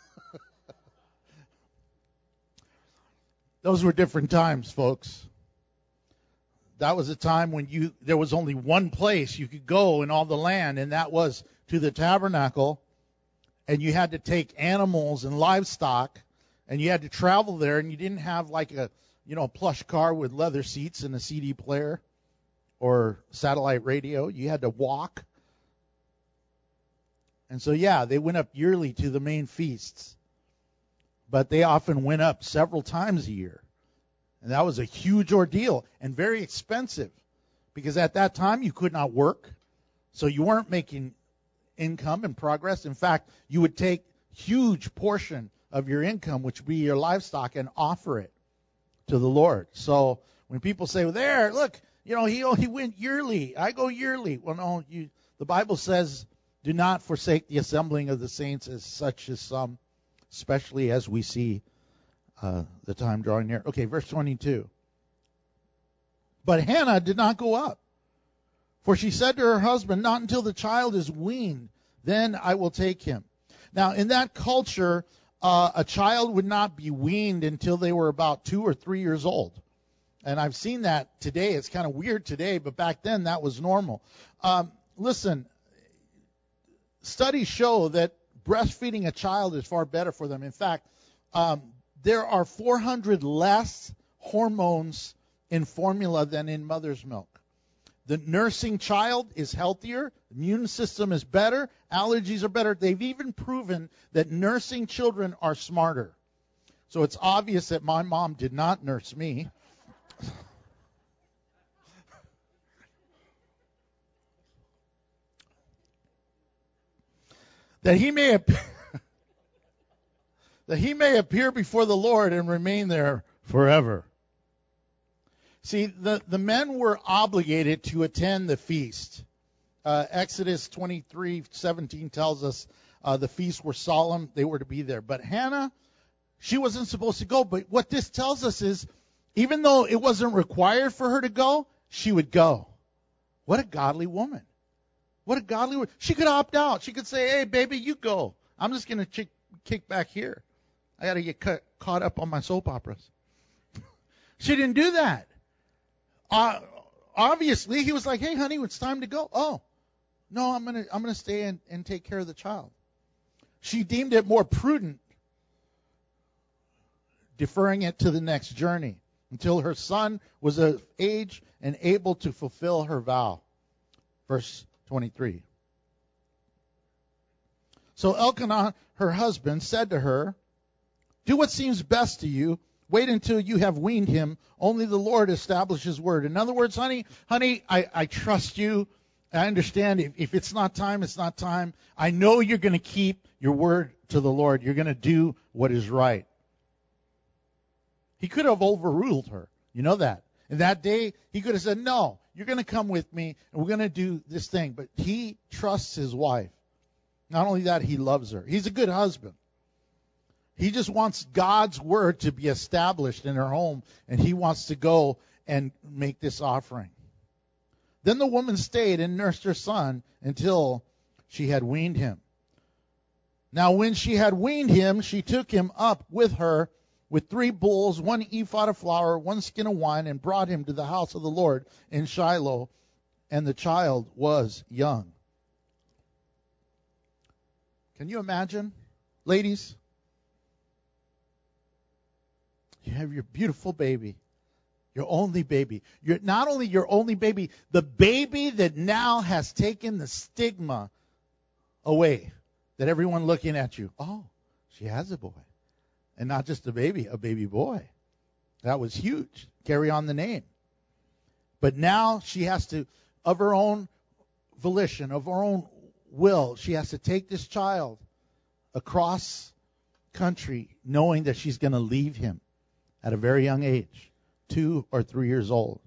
Those were different times, folks. That was a time when there was only one place you could go in all the land, and that was to the tabernacle. And you had to take animals and livestock, and you had to travel there, and you didn't have like a plush car with leather seats and a CD player or satellite radio. You had to walk. And so, they went up yearly to the main feasts. But they often went up several times a year. And that was a huge ordeal and very expensive because at that time you could not work. So you weren't making income and progress. In fact, you would take huge portion of your income, which would be your livestock, and offer it to the Lord. So when people say, well, there, look, he went yearly. I go yearly. Well, no, the Bible says, do not forsake the assembling of the saints as such as some, especially as we see the time drawing near. Okay, verse 22. But Hannah did not go up, for she said to her husband, not until the child is weaned, then I will take him. Now, in that culture, a child would not be weaned until they were about 2 or 3 years old. And I've seen that today. It's kind of weird today, but back then that was normal. Listen, studies show that breastfeeding a child is far better for them. In fact, there are 400 less hormones in formula than in mother's milk. The nursing child is healthier, immune system is better, allergies are better. They've even proven that nursing children are smarter. So it's obvious that my mom did not nurse me. that he may appear before the Lord and remain there forever. See, the men were obligated to attend the feast. Exodus 23:17 tells us the feasts were solemn. They were to be there. But Hannah, she wasn't supposed to go. But what this tells us is, even though it wasn't required for her to go, she would go. What a godly woman. What a godly woman. She could opt out. She could say, hey, baby, you go. I'm just going to kick back here. I got to get caught up on my soap operas. She didn't do that. Obviously, he was like, hey, honey, it's time to go. Oh, no, I'm gonna stay and take care of the child. She deemed it more prudent, deferring it to the next journey until her son was of age and able to fulfill her vow. Verse 23. So Elkanah, her husband, said to her, do what seems best to you. Wait until you have weaned him. Only the Lord establishes his word. In other words, honey, I trust you. I understand if it's not time, it's not time. I know you're going to keep your word to the Lord. You're going to do what is right. He could have overruled her. You know that. And that day, he could have said, no, you're going to come with me, and we're going to do this thing. But he trusts his wife. Not only that, he loves her. He's a good husband. He just wants God's word to be established in her home, and he wants to go and make this offering. Then the woman stayed and nursed her son until she had weaned him. Now when she had weaned him, she took him up with her with 3 bulls, 1 ephah of flour, 1 skin of wine, and brought him to the house of the Lord in Shiloh, and the child was young. Can you imagine, ladies? You have your beautiful baby, your only baby. You're not only your only baby, the baby that now has taken the stigma away, that everyone looking at you, oh, she has a boy. And not just a baby boy. That was huge. Carry on the name. But now she has to, of her own volition, of her own will, she has to take this child across country knowing that she's going to leave him at a very young age, 2 or 3 years old.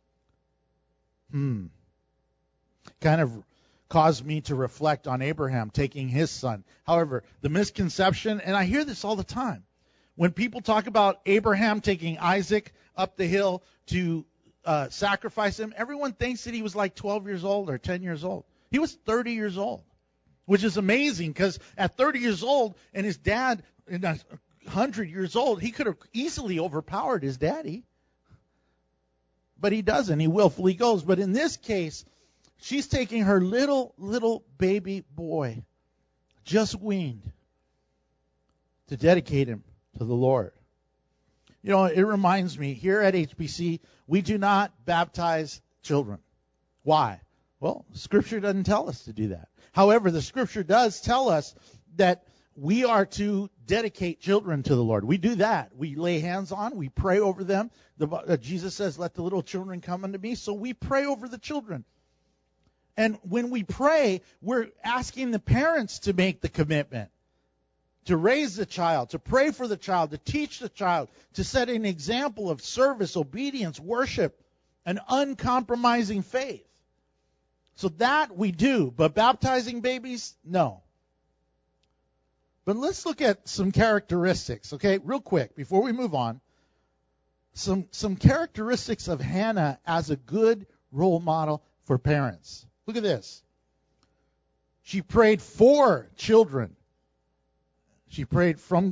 Kind of caused me to reflect on Abraham taking his son. However, the misconception, and I hear this all the time, when people talk about Abraham taking Isaac up the hill to sacrifice him, everyone thinks that he was like 12 years old or 10 years old. He was 30 years old, which is amazing because at 30 years old and his dad 100 years old, he could have easily overpowered his daddy. But he doesn't. He willfully goes. But in this case, she's taking her little baby boy, just weaned, to dedicate him to the Lord. You know, it reminds me, here at HBC, we do not baptize children. Why? Well, Scripture doesn't tell us to do that. However, the Scripture does tell us that we are to dedicate children to the Lord. We do that. We lay hands on, we pray over them. Jesus says, let the little children come unto me. So we pray over the children. And when we pray, we're asking the parents to make the commitment, to raise the child, to pray for the child, to teach the child, to set an example of service, obedience, worship, and uncompromising faith. So that we do, but baptizing babies, no. But let's look at some characteristics, okay, real quick, before we move on. Some characteristics of Hannah as a good role model for parents. Look at this. She prayed for children. She prayed for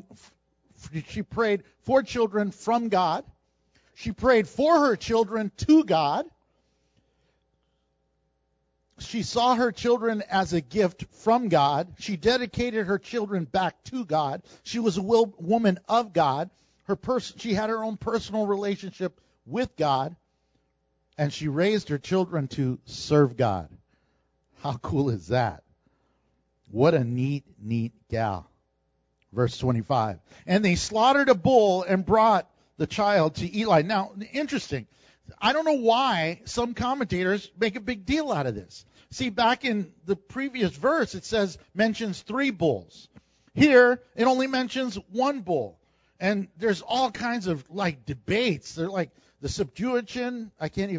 children from God. She prayed for her children to God. She saw her children as a gift from God. She dedicated her children back to God. She was a woman of God. She had her own personal relationship with God. And she raised her children to serve God. How cool is that? What a neat gal. Verse 25. And they slaughtered a bull and brought the child to Eli. Now, interesting. I don't know why some commentators make a big deal out of this. See, back in the previous verse, it mentions 3 bulls. Here, it only mentions 1 bull. And there's all kinds of debates. They're like the Septuagint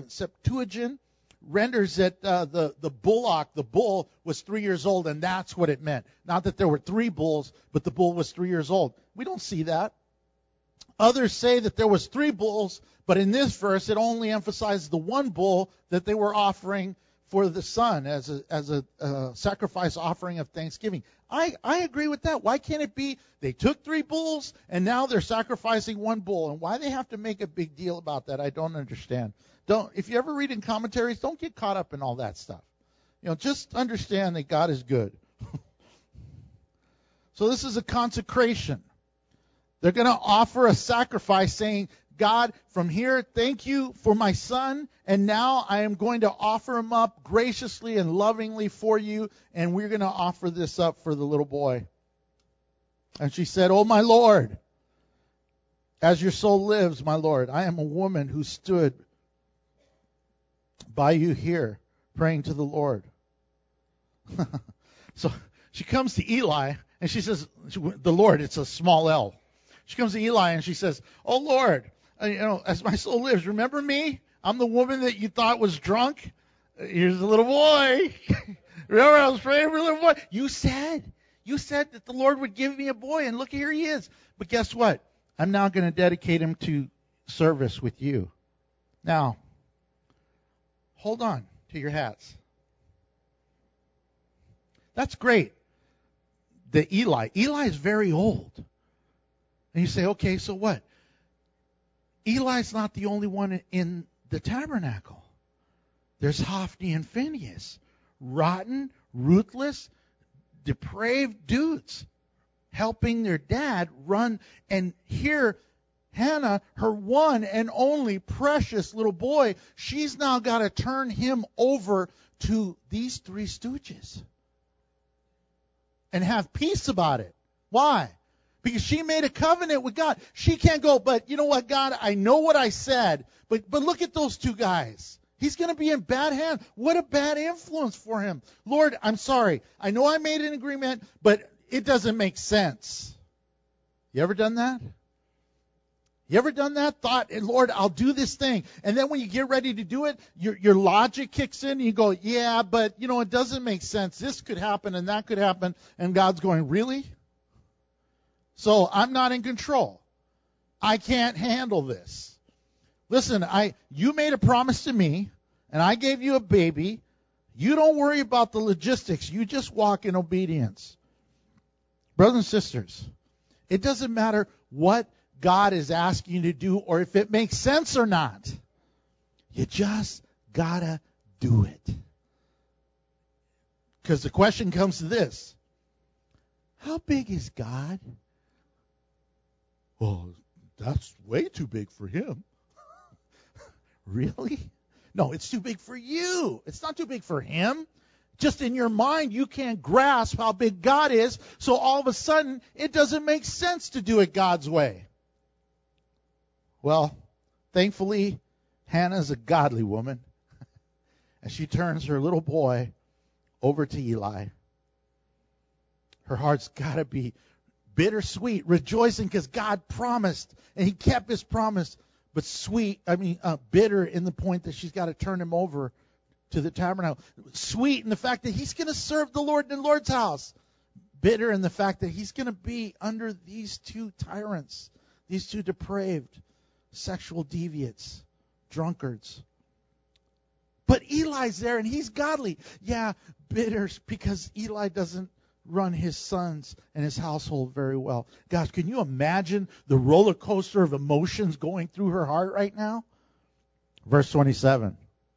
renders that the bull was 3 years old, and that's what it meant. Not that there were 3 bulls, but the bull was 3 years old. We don't see that. Others say that there was 3 bulls, but in this verse it only emphasizes the 1 bull that they were offering for the son as a sacrifice offering of thanksgiving. I agree with that. Why can't it be they took 3 bulls and now they're sacrificing 1 bull? And why they have to make a big deal about that, I don't understand. If you ever read in commentaries, don't get caught up in all that stuff. Just understand that God is good. So this is a consecration. They're going to offer a sacrifice saying, God, from here, thank you for my son, and now I am going to offer him up graciously and lovingly for you, and we're going to offer this up for the little boy. And she said, oh, my Lord, as your soul lives, my Lord, I am a woman who stood by you here praying to the Lord. So she comes to Eli, and she says, the Lord, it's a small L. She comes to Eli, and she says, oh, Lord, as my soul lives, remember me? I'm the woman that you thought was drunk. Here's the little boy. Remember, I was praying for a little boy. You said that the Lord would give me a boy, and look, here he is. But guess what? I'm now going to dedicate him to service with you. Now, hold on to your hats. That's great. Eli is very old. And you say, okay, so what? Eli's not the only one in the tabernacle. There's Hophni and Phinehas, rotten, ruthless, depraved dudes helping their dad run. And here, Hannah, her one and only precious little boy, she's now got to turn him over to these 3 stooges and have peace about it. Why? Because she made a covenant with God. She can't go, but you know what, God, I know what I said, but look at those 2 guys. He's going to be in bad hands. What a bad influence for him. Lord, I'm sorry. I know I made an agreement, but it doesn't make sense. You ever done that? You ever done that? Thought, Lord, I'll do this thing. And then when you get ready to do it, your logic kicks in and you go, yeah, but it doesn't make sense. This could happen and that could happen. And God's going, really? So I'm not in control. I can't handle this. Listen, you made a promise to me, and I gave you a baby. You don't worry about the logistics. You just walk in obedience. Brothers and sisters, it doesn't matter what God is asking you to do or if it makes sense or not. You just gotta do it. Because the question comes to this. How big is God? Well, that's way too big for him. Really? No, it's too big for you. It's not too big for him. Just in your mind, you can't grasp how big God is, so all of a sudden, it doesn't make sense to do it God's way. Well, thankfully, Hannah's a godly woman, and she turns her little boy over to Eli. Her heart's got to be bittersweet, rejoicing because God promised, and he kept his promise, but bitter in the point that she's got to turn him over to the tabernacle. Sweet in the fact that he's going to serve the Lord in the Lord's house. Bitter in the fact that he's going to be under these 2 tyrants, these 2 depraved, sexual deviates, drunkards. But Eli's there and he's godly. Yeah, bitter because Eli doesn't run his sons and his household very well. Gosh, can you imagine the roller coaster of emotions going through her heart right now? Verse 27.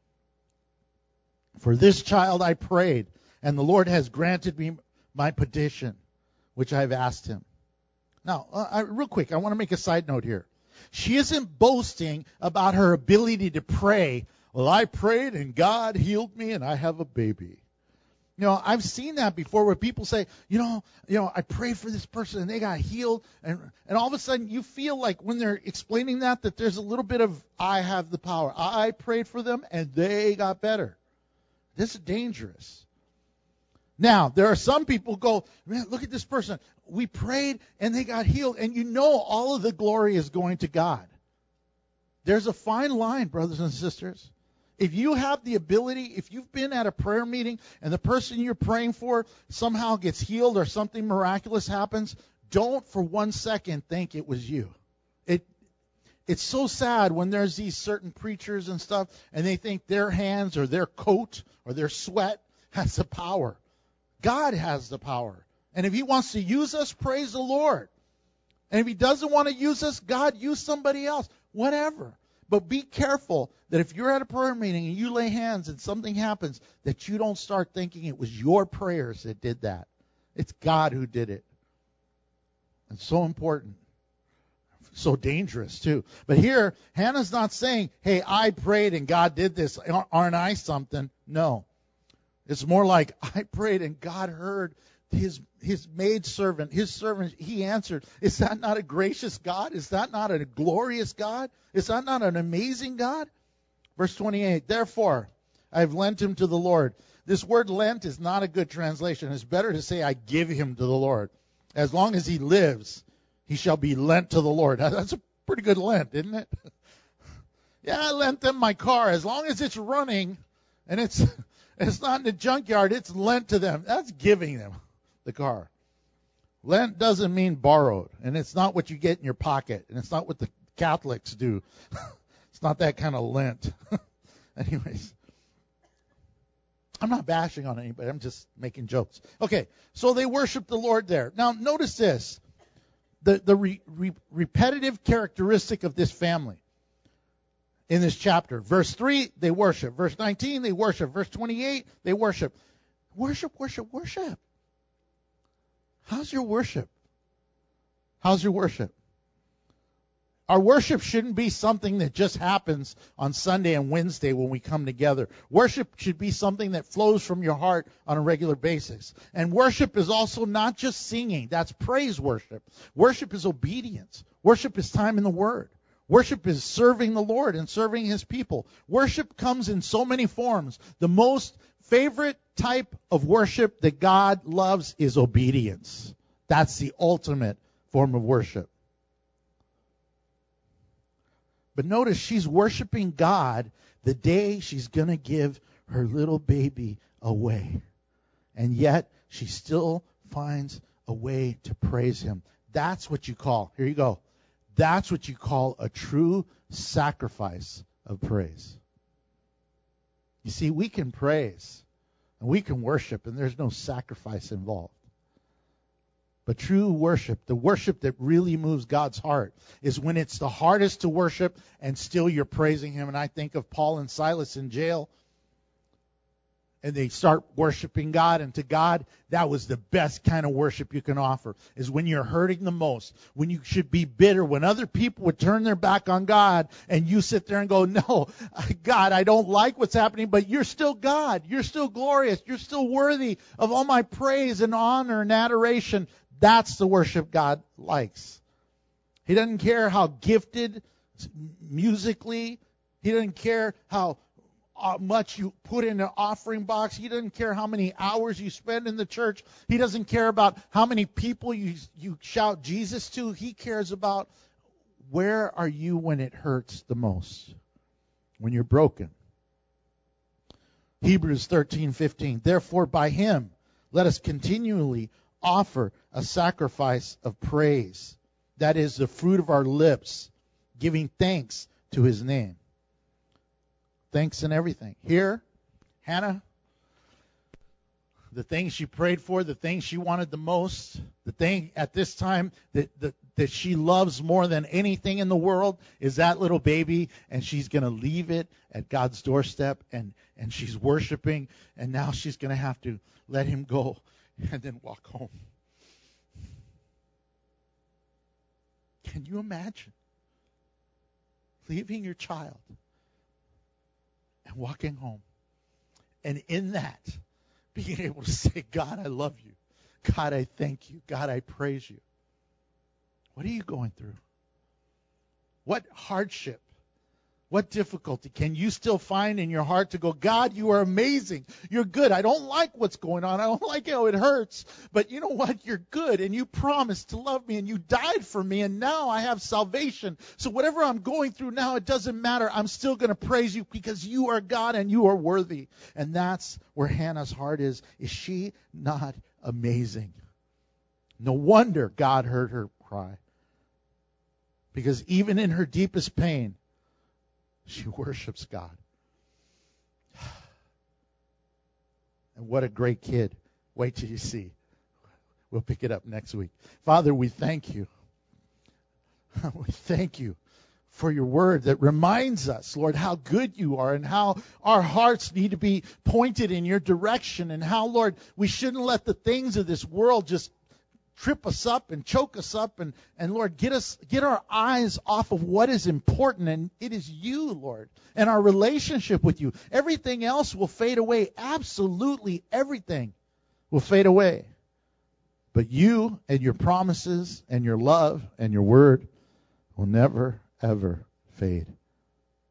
For this child I prayed, and the Lord has granted me my petition, which I have asked him. Now, real quick, I want to make a side note here. She isn't boasting about her ability to pray. Well, I prayed and God healed me and I have a baby. I've seen that before where people say, I prayed for this person and they got healed. And all of a sudden you feel like when they're explaining that there's a little bit of, I have the power. I prayed for them and they got better. This is dangerous. Now, there are some people who go, man, look at this person. We prayed and they got healed. And all of the glory is going to God. There's a fine line, brothers and sisters. If you have the ability, if you've been at a prayer meeting and the person you're praying for somehow gets healed or something miraculous happens, don't for 1 second think it was you. It's so sad when there's these certain preachers and stuff, and they think their hands or their coat or their sweat has the power. God has the power. And if he wants to use us, praise the Lord. And if he doesn't want to use us, God, use somebody else. Whatever. But be careful that if you're at a prayer meeting and you lay hands and something happens, that you don't start thinking it was your prayers that did that. It's God who did it. It's so important. So dangerous, too. But here, Hannah's not saying, hey, I prayed and God did this. Aren't I something? No. It's more like, I prayed and God heard his maidservant, his servant, he answered. Is that not a gracious God? Is that not a glorious God? Is that not an amazing God? Verse 28, therefore, I have lent him to the Lord. This word lent is not a good translation. It's better to say I give him to the Lord. As long as he lives, he shall be lent to the Lord. That's a pretty good lent, isn't it? Yeah, I lent them my car. As long as it's running and it's not in the junkyard, it's lent to them. That's giving them the car. Lent doesn't mean borrowed, and it's not what you get in your pocket, and it's not what the Catholics do. It's not that kind of Lent. Anyways, I'm not bashing on anybody. I'm just making jokes. Okay, so they worship the Lord there. Now, notice this. The repetitive characteristic of this family in this chapter. Verse 3, they worship. Verse 19, they worship. Verse 28, they worship. Worship, worship, worship. How's your worship? How's your worship? Our worship shouldn't be something that just happens on Sunday and Wednesday when we come together. Worship should be something that flows from your heart on a regular basis. And worship is also not just singing. That's praise worship. Worship is obedience. Worship is time in the Word. Worship is serving the Lord and serving His people. Worship comes in so many forms. The most favorite type of worship that God loves is obedience. That's the ultimate form of worship. But notice she's worshiping God the day she's going to give her little baby away. And yet she still finds a way to praise Him. That's what you call, here you go, that's what you call a true sacrifice of praise. You see, we can praise and we can worship and there's no sacrifice involved. But true worship, the worship that really moves God's heart, is when it's the hardest to worship and still you're praising Him. And I think of Paul and Silas in jail. And they start worshiping God. And to God, that was the best kind of worship you can offer, is when you're hurting the most, when you should be bitter, when other people would turn their back on God and you sit there and go, no, God, I don't like what's happening, but you're still God. You're still glorious. You're still worthy of all my praise and honor and adoration. That's the worship God likes. He doesn't care how gifted musically. He doesn't care how much you put in an offering box. He doesn't care how many hours you spend in the church. He doesn't care about how many people you shout Jesus to. He cares about where are you when it hurts the most, when you're broken. Hebrews 13:15. Therefore, by Him, let us continually offer a sacrifice of praise, that is the fruit of our lips, giving thanks to His name. Thanks in everything. Here, Hannah, the things she prayed for, the things she wanted the most, the thing at this time that she loves more than anything in the world is that little baby, and she's going to leave it at God's doorstep, and she's worshiping, and now she's going to have to let him go and then walk home. Can you imagine leaving your child and walking home, and in that being able to say, God, I love you. God, I thank you. God, I praise you. What are you going through? What hardship? What difficulty can you still find in your heart to go, God, you are amazing. You're good. I don't like what's going on. I don't like how it hurts. But you know what? You're good, and you promised to love me, and you died for me, and now I have salvation. So whatever I'm going through now, it doesn't matter. I'm still going to praise you because you are God and you are worthy. And that's where Hannah's heart is. Is she not amazing? No wonder God heard her cry. Because even in her deepest pain, she worships God. And what a great kid. Wait till you see. We'll pick it up next week. Father, we thank you. We thank you for your word that reminds us, Lord, how good you are and how our hearts need to be pointed in your direction and how, Lord, we shouldn't let the things of this world just trip us up and choke us up and Lord, get our eyes off of what is important, and it is you, Lord, and our relationship with you. Everything else will fade away. Absolutely everything will fade away. But you and your promises and your love and your word will never, ever fade.